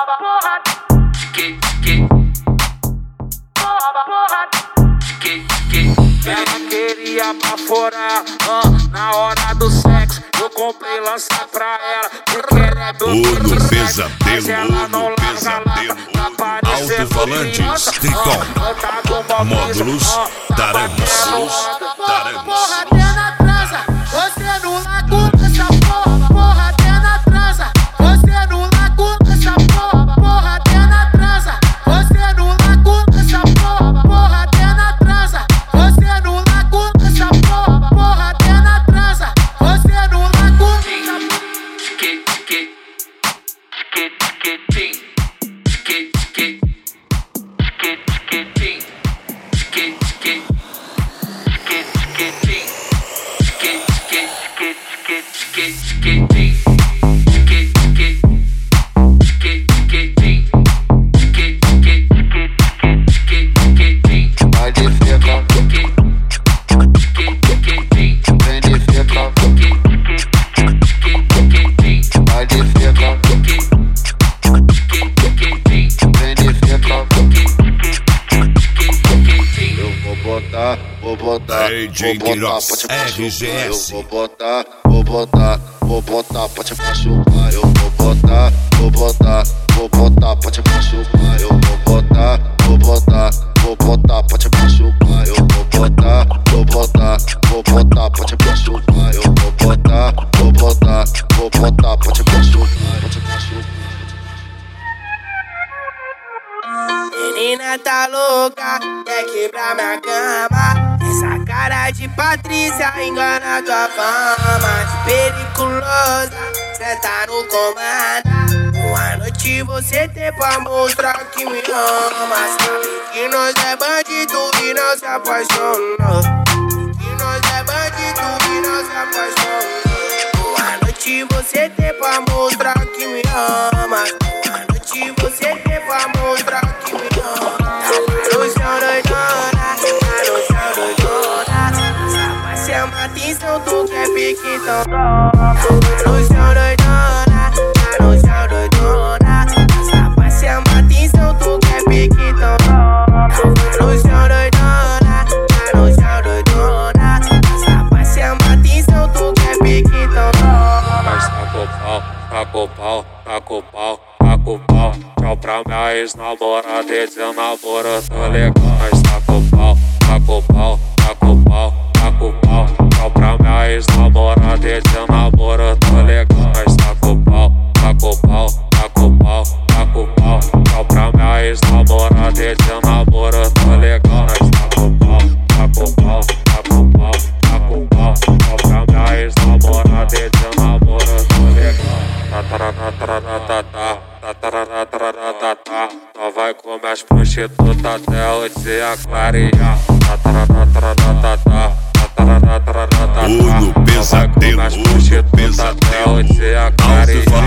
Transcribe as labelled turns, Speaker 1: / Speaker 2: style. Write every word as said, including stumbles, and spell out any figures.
Speaker 1: Ela queria baforar, uh, na hora do sexo. Eu comprei lança pra ela, porque ela é
Speaker 2: Ô no pesadelo, ô no pesadelo. Alto-falantes, Tricom, módulos, Taramus, Taramus.
Speaker 3: Porra, até na transa, você no lago dessa porra. Porra, até na transa, você no lago dessa porra. Porra, até na transa, você no lago dessa porra. Porra, até na transa, você no lago dessa porra. Porra, até na transa, você no lago dessa porra.
Speaker 4: Vou botar,
Speaker 2: D J
Speaker 4: vou botar,
Speaker 2: Quiroz,
Speaker 4: pode
Speaker 2: R G
Speaker 4: machucar. Eu
Speaker 2: S.
Speaker 4: vou botar, vou botar, vou botar, pode machucar. Eu vou botar, vou botar, vou botar, pode machucar. Eu vou botar, vou botar, vou botar, pode machucar. Eu vou botar, vou botar, vou botar, pode machucar. Eu vou botar, vou botar, vou botar, pode machucar, pode machucar.
Speaker 3: Menina tá louca, quer quebrar minha cama. Essa cara de Patrícia engana tua fama. De periculosa, cê tá no comando. Boa noite você tem pra mostrar que me ama. Sabe que nós é bandido e não se apaixona. Que nós é bandido e não se apaixona. Boa noite você tem pra mostrar que me ama. Boa noite você tem pra mostrar que me ama. Tá no chão doidona, tá no chão doidona. Essa vai chamar atenção, tu quer pique então toma. Tá no chão doidona, tá no chão doidona. Essa vai chamar atenção, tu quer pique então toma. Tá no chão doidona, tá no chão doidona. Essa vai chamar atenção, tu quer pique então toma.
Speaker 5: Mas tá com pau, tá com pau, tá com pau, tá com pau. Tchau pra minha ex-namorada, desenamora, tô legal. Mas tá com pau, tá com pau, tá com pau, tá com pau. Tchau pra minha ex-namorada, desenamora, tô legal. Mas tá com pau, tá com pau, tá com pau, tá com pau. Tchau pra minha ex-namorada, desenamora, tô legal. Mas tá com pau, tá com pau, tá com pau, tá com pau. Tchau pra minha ex-namorada, desenamora, tô legal. Nós vai comer as prostitutas até o dia clarear.
Speaker 2: Ô no pesadelo, ô no pesadelo.